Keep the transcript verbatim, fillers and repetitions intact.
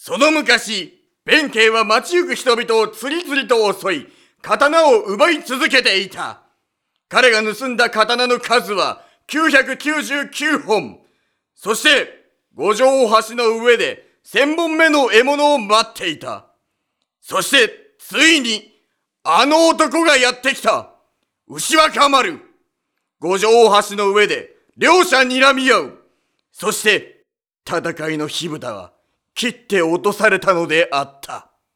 その昔、弁慶は街行く人々を次々と襲い、刀を奪い続けていた。彼が盗んだ刀の数はきゅうひゃくきゅうじゅうきゅうほん。そして、五条大橋の上で千本目の獲物を待っていた。そして、ついに、あの男がやってきた。牛若丸。五条大橋の上で両者睨み合う。そして、戦いの火蓋は切って落とされたのであった。